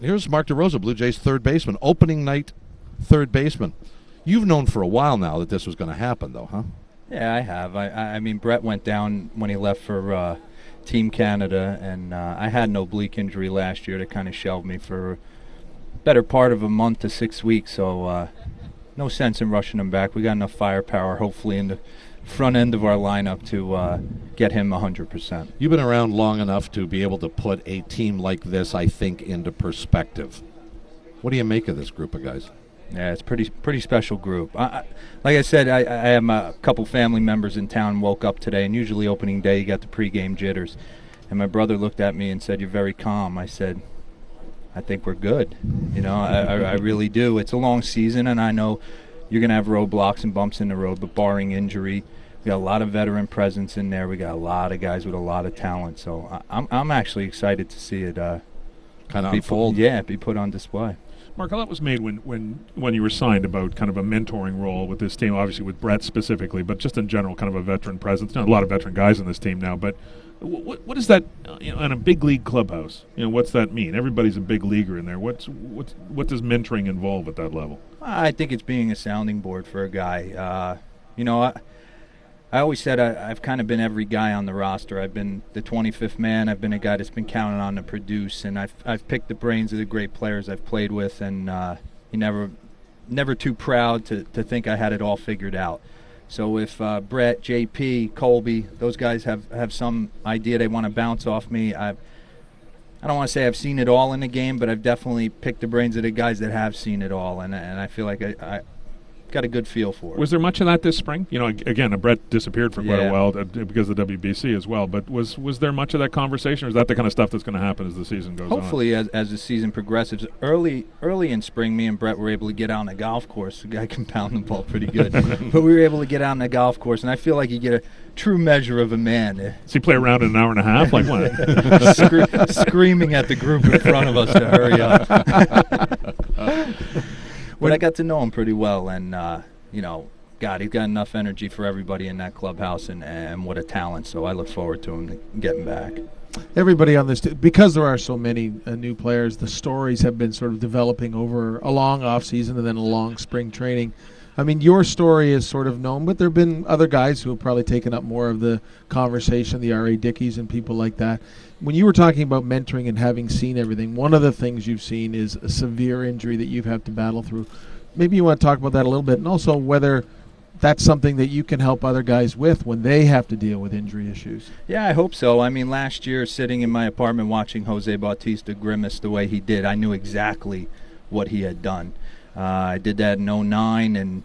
Here's Mark DeRosa, Blue Jays third baseman, opening night third baseman. You've known for a while now that this was going to happen, though, huh? Yeah, I have. I mean, Brett went down when he left for Team Canada, and I had an oblique injury last year that kind of shelved me for a better part of a month to 6 weeks, so no sense in rushing him back. We got enough firepower, hopefully, in the front end of our lineup to get him 100%. You've been around long enough to be able to put a team like this, I think, into perspective. What do you make of this group of guys? Yeah, it's pretty special group. Like I said, I have a couple family members in town. Woke up today, and usually opening day you got the pregame jitters. And my brother looked at me and said, "You're very calm." I said, "I think we're good." You know, I really do. It's a long season, and I know you're going to have roadblocks and bumps in the road, but barring injury, we got a lot of veteran presence in there. We got a lot of guys with a lot of talent. So I'm actually excited to see it kind of unfold. Be put on display. Mark, a lot was made when you were signed about kind of a mentoring role with this team, obviously with Brett specifically, but just in general, kind of a veteran presence. A lot of veteran guys in this team now, but what is that in a big league clubhouse? What's that mean? Everybody's a big leaguer in there. What does mentoring involve at that level? I think it's being a sounding board for a guy. I always said I've kind of been every guy on the roster. I've been the 25th man. I've been a guy that's been counted on to produce, and I've picked the brains of the great players I've played with, and never too proud to think I had it all figured out. So if Brett, JP, Colby, those guys have some idea they want to bounce off me, I don't want to say I've seen it all in the game, but I've definitely picked the brains of the guys that have seen it all, and I feel like I got a good feel for it. Was there much of that this spring? Again, Brett disappeared for quite a while because of the WBC as well, but was there much of that conversation, or is that the kind of stuff that's going to happen as the season goes on? Hopefully, as the season progresses. Early in spring, me and Brett were able to get out on the golf course. The guy can pound the ball pretty good. But we were able to get out on the golf course, and I feel like you get a true measure of a man. Does he play around in an hour and a half? Like what? Screaming at the group in front of us to hurry up. But I got to know him pretty well, and, God, he's got enough energy for everybody in that clubhouse, and what a talent. So I look forward to him getting back. Everybody on this, because there are so many new players, the stories have been sort of developing over a long off-season and then a long spring training. I mean, your story is sort of known, but there have been other guys who have probably taken up more of the conversation, the R.A. Dickies and people like that. When you were talking about mentoring and having seen everything, one of the things you've seen is a severe injury that you've had to battle through. Maybe you want to talk about that a little bit, and also whether that's something that you can help other guys with when they have to deal with injury issues. Yeah, I hope so. I mean, last year, sitting in my apartment watching Jose Bautista grimace the way he did, I knew exactly what he had done. I did that in 2009, and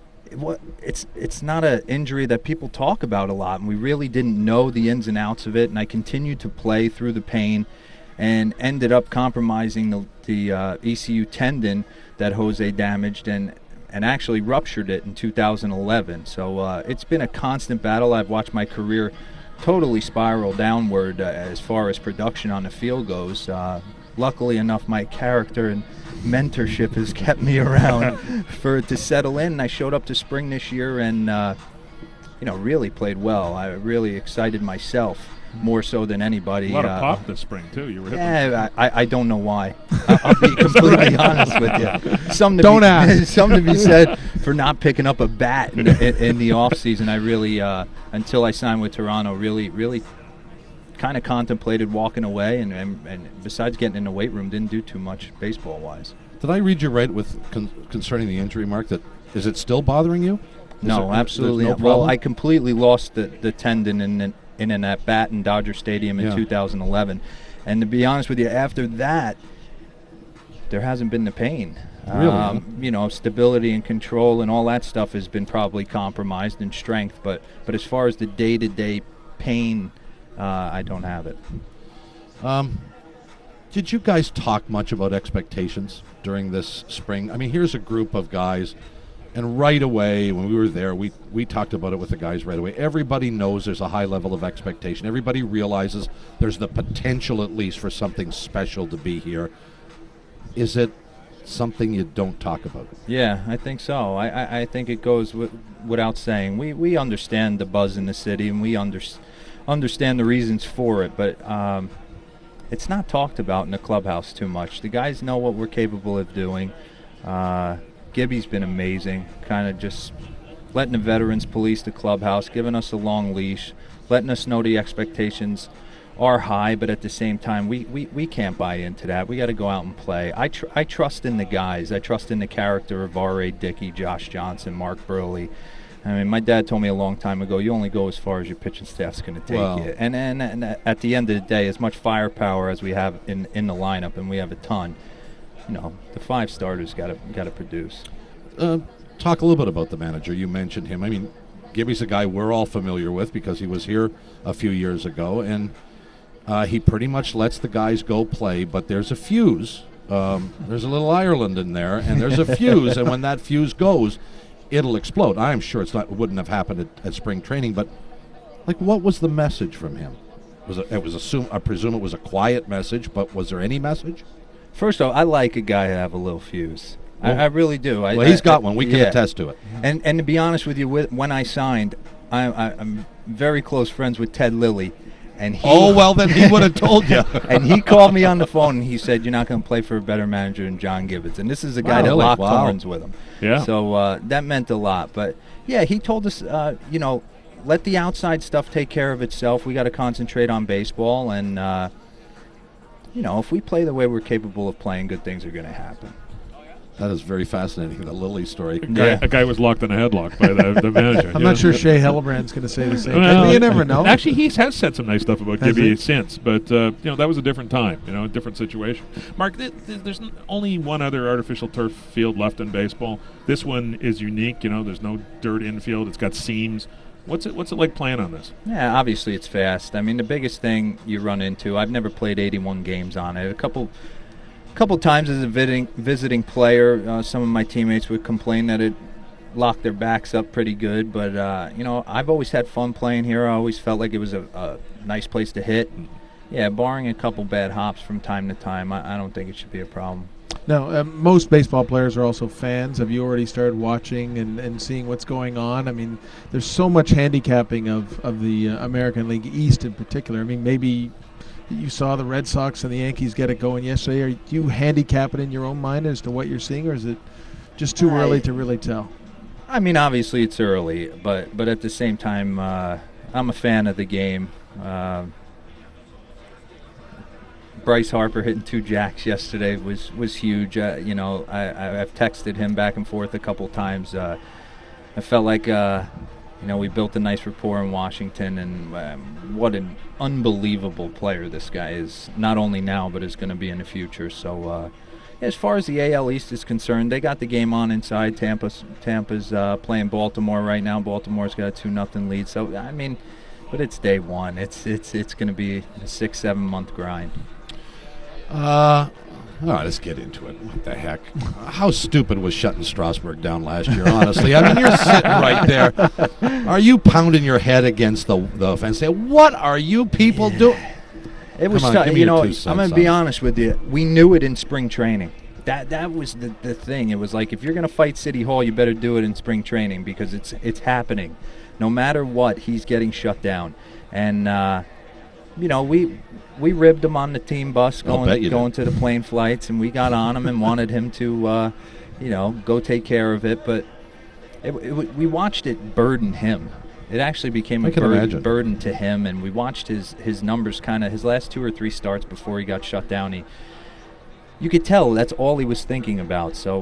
it's not an injury that people talk about a lot, and we really didn't know the ins and outs of it, and I continued to play through the pain and ended up compromising the ECU tendon that Jose damaged and actually ruptured it in 2011. So it's been a constant battle. I've watched my career totally spiral downward as far as production on the field goes. Luckily enough, my character and mentorship has kept me around for it to settle in. I showed up to spring this year and really played well. I really excited myself more so than anybody. A lot of pop this spring too. You were I don't know why. I'll be completely honest with you. Something to be said for not picking up a bat in the off season. I really until I signed with Toronto really kind of contemplated walking away, and besides getting in the weight room, didn't do too much baseball-wise. Did I read you right with concerning the injury, Mark, that is it still bothering you? No, absolutely not. Well, I completely lost the tendon in an at-bat in Dodger Stadium in 2011. And to be honest with you, after that, there hasn't been the pain. Really? Stability and control and all that stuff has been probably compromised in strength. But as far as the day-to-day pain, I don't have it. Did you guys talk much about expectations during this spring? I mean, here's a group of guys, and right away when we were there, we talked about it with the guys right away. Everybody knows there's a high level of expectation. Everybody realizes there's the potential at least for something special to be here. Is it something you don't talk about? Yeah, I think so. I think it goes without saying. We understand the buzz in the city, and we understand the reasons for it, but it's not talked about in the clubhouse too much. The guys know what we're capable of doing. Gibby's been amazing, kind of just letting the veterans police the clubhouse, giving us a long leash, letting us know the expectations are high, but at the same time, we can't buy into that. We got to go out and play. I trust in the guys. I trust in the character of R.A. Dickey, Josh Johnson, Mark Burley. I mean, my dad told me a long time ago, you only go as far as your pitching staff's going to take you. And at the end of the day, as much firepower as we have in the lineup, and we have a ton, the 5 starters got to produce. Talk a little bit about the manager. You mentioned him. I mean, Gibby's a guy we're all familiar with because he was here a few years ago, and he pretty much lets the guys go play, but there's a fuse. There's a little Ireland in there, and there's a fuse, and when that fuse goes, it'll explode. I'm sure it wouldn't have happened at spring training, but what was the message from him? I presume it was a quiet message, but was there any message? First off, I like a guy to have a little fuse. Well, I really do. He's got one. We can attest to it. And to be honest with you, when I signed, I'm very close friends with Ted Lilly. And then he would have told you. And he called me on the phone and he said, "You're not going to play for a better manager than John Gibbons." And this is a guy that locked horns with him. Yeah. So that meant a lot. But yeah, he told us, let the outside stuff take care of itself. We got to concentrate on baseball, and if we play the way we're capable of playing, good things are going to happen. That is very fascinating, the Lilly story. A guy was locked in a headlock by the manager. I'm not sure Shea Hellebrand's going to say the same thing. You never know. Actually, he has said some nice stuff about Gibby since, but that was a different time, a different situation. Mark, there's only one other artificial turf field left in baseball. This one is unique. There's no dirt infield. It's got seams. What's it like playing on this? Yeah, obviously it's fast. I mean, the biggest thing you run into, I've never played 81 games on it. A couple times as a visiting player, some of my teammates would complain that it locked their backs up pretty good. But, I've always had fun playing here. I always felt like it was a nice place to hit. Yeah, barring a couple bad hops from time to time, I don't think it should be a problem. Now, most baseball players are also fans. Have you already started watching and seeing what's going on? I mean, there's so much handicapping of the American League East in particular. I mean, maybe you saw the Red Sox and the Yankees get it going yesterday. Are you handicapping in your own mind as to what you're seeing, or is it just too early to really tell? I mean, obviously it's early, but at the same time, I'm a fan of the game. Bryce Harper hitting 2 jacks yesterday was huge. I've texted him back and forth a couple times. I felt like we built a nice rapport in Washington, and what an unbelievable player this guy is, not only now but is going to be in the future. So as far as the AL East is concerned, they got the game on inside. Tampa's playing Baltimore right now. Baltimore's got a 2-0 lead. So, I mean, but it's day one. It's going to be a 6-7 month grind. All right, let's get into it. What the heck? How stupid was shutting Strasburg down last year, honestly? I mean, you're sitting right there. Are you pounding your head against the fence saying, what are you people doing? It was tough. I'm going to be honest with you. We knew it in spring training. That was the thing. It was like, if you're going to fight City Hall, you better do it in spring training because it's happening. No matter what, he's getting shut down. And, we ribbed him on the team bus going to the plane flights, and we got on him and wanted him to, go take care of it. But we watched it burden him. It actually became a burden to him, and we watched his numbers kind of his last 2 or 3 starts before he got shut down. You could tell that's all he was thinking about. So,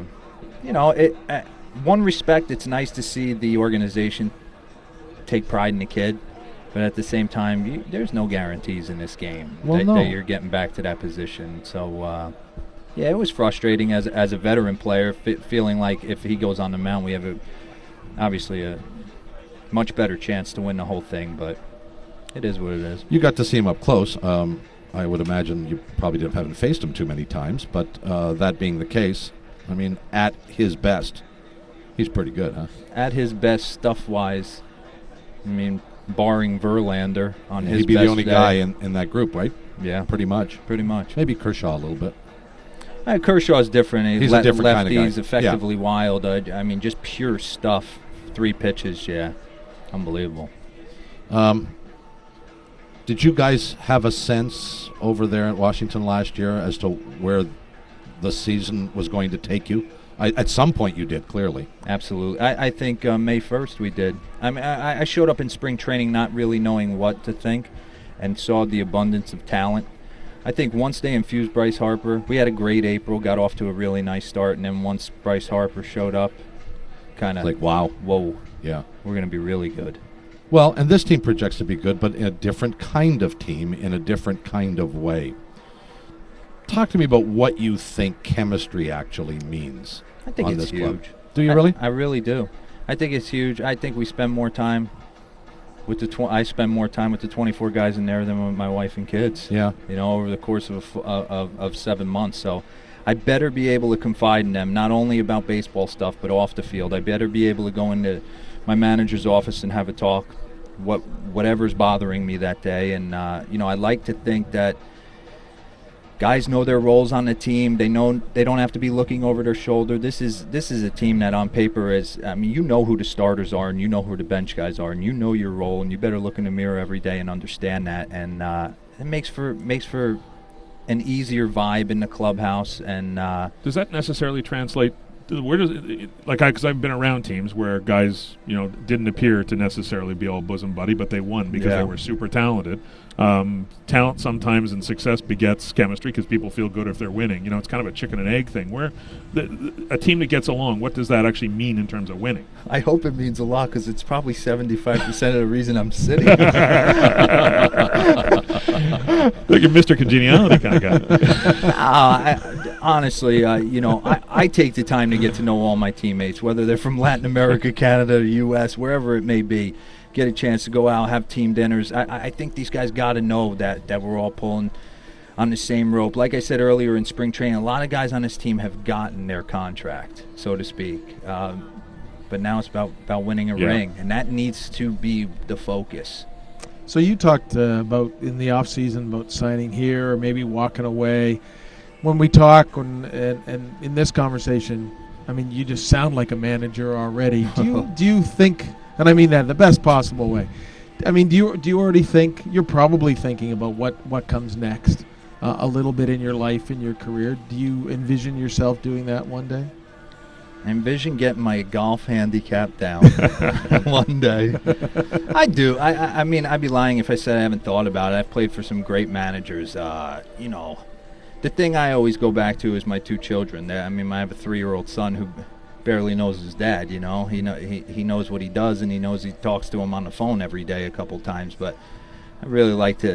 one respect, it's nice to see the organization take pride in the kid. But at the same time, there's no guarantees in this game that you're getting back to that position. So, it was frustrating as a veteran player, feeling like if he goes on the mound, we have obviously a much better chance to win the whole thing. But it is what it is. You got to see him up close. I would imagine you probably haven't faced him too many times. But that being the case, I mean, at his best, he's pretty good, huh? At his best, stuff-wise, I mean, barring Verlander on his best day. He'd be the only guy in that group, right? Yeah. Pretty much. Maybe Kershaw a little bit. Kershaw's different. He's a different kind of guy. Lefty's effectively wild. I mean, just pure stuff. 3 pitches, yeah. Unbelievable. Did you guys have a sense over there at Washington last year as to where the season was going to take you? At some point you did, clearly. Absolutely. I think May 1st we did. I mean, I showed up in spring training not really knowing what to think and saw the abundance of talent. I think once they infused Bryce Harper, we had a great April, got off to a really nice start, and then once Bryce Harper showed up, kind of like, wow. Whoa. Yeah. We're going to be really good. Well, and this team projects to be good, but in a different kind of team, in a different kind of way. Talk to me about what you think chemistry actually means. I think on it's this huge. club. Do you really? I really do. I think it's huge. I think we spend more time with I spend more time with the 24 guys in there than with my wife and kids. Yeah. You know, over the course of 7 months. So I better be able to confide in them, not only about baseball stuff, but off the field. I better be able to go into my manager's office and have a talk, whatever's bothering me that day. And, you know, I like to think that guys know their roles on the team. They know they don't have to be looking over their shoulder. This is a team that on paper is, I mean, you know who the starters are and you know who the bench guys are and you know your role, and you better look in the mirror every day and understand that. And it makes for an easier vibe in the clubhouse. And does that necessarily translate? Where does it, like, because I've been around teams where guys, you know, didn't appear to necessarily be all bosom buddy, but they won because they were super talented. Talent sometimes and success begets chemistry because people feel good if they're winning. You know, it's kind of a chicken and egg thing. Where a team that gets along, what does that actually mean in terms of winning? I hope it means a lot because it's probably 75% of the reason I'm sitting. Like you're Mr. Congeniality kind of guy. Honestly, you know, I take the time to get to know all my teammates, whether they're from Latin America, Canada, the U.S., wherever it may be. Get a chance to go out, have team dinners. I think these guys got to know that we're all pulling on the same rope. Like I said earlier in spring training, a lot of guys on this team have gotten their contract, so to speak. But now it's about winning a ring, and that needs to be the focus. So you talked about in the off season about signing here or maybe walking away. When we talk and in this conversation, I mean, you just sound like a manager already. Do you think? And I mean that in the best possible way. I mean, do you already think, you're probably thinking about what comes next a little bit in your life, in your career? Do you envision yourself doing that one day? I envision getting my golf handicap down one day. I do. I mean, I'd be lying if I said I haven't thought about it. I've played for some great managers. You know, the thing I always go back to is my 2 children. I mean, I have a 3-year-old son who barely knows his dad. You know, he knows what he does, and he knows he talks to him on the phone every day a couple times. But I really like to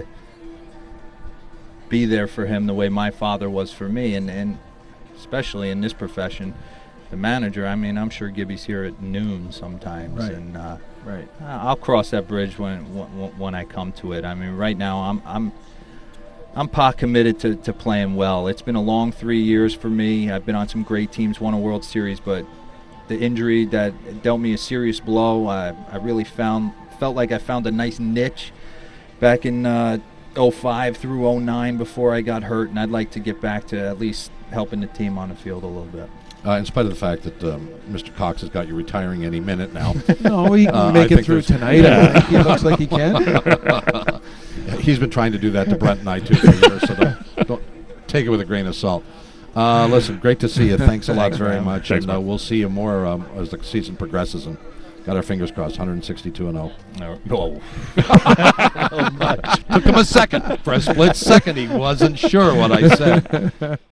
be there for him the way my father was for me, and especially in this profession, the manager. I mean, I'm sure Gibby's here at noon sometimes, right. And right. I'll cross that bridge when I come to it. I mean, right now I'm pot committed to playing well. It's been a long 3 years for me. I've been on some great teams, won a World Series, but the injury that dealt me a serious blow, I really felt like I found a nice niche back in 05 through 09 before I got hurt, and I'd like to get back to at least helping the team on the field a little bit. In spite of the fact that Mr. Cox has got you retiring any minute now. No, he can make it through tonight. Yeah. I think he looks like he can. He's been trying to do that to Brent and I, too, for years, so don't take it with a grain of salt. Listen, great to see you. Thanks a lot very much. Thanks, and we'll see you more as the season progresses. And got our fingers crossed, 162-0. Oh. Took him a second. For a split second, he wasn't sure what I said.